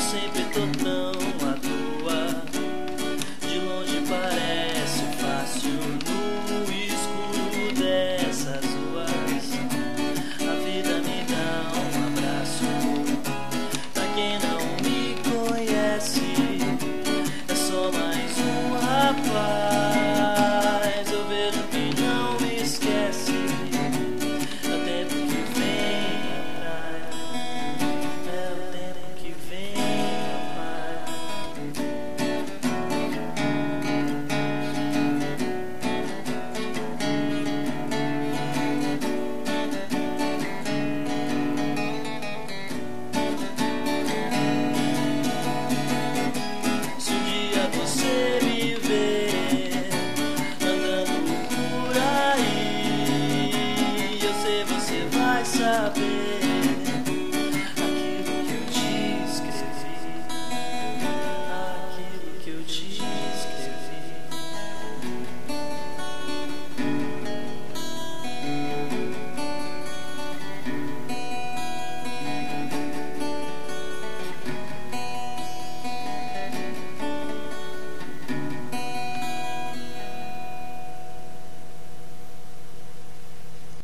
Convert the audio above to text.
sempre tô tão à toa. De longe parece fácil no escuro dessas ruas. A vida me dá um abraço. Pra quem não me conhece, é só mais um rapaz. Eu vejo que não me esquece. É o tempo que vem a praia. É o tempo que vem a praia. Se um dia você me ver andando por aí, eu sei, você vai saber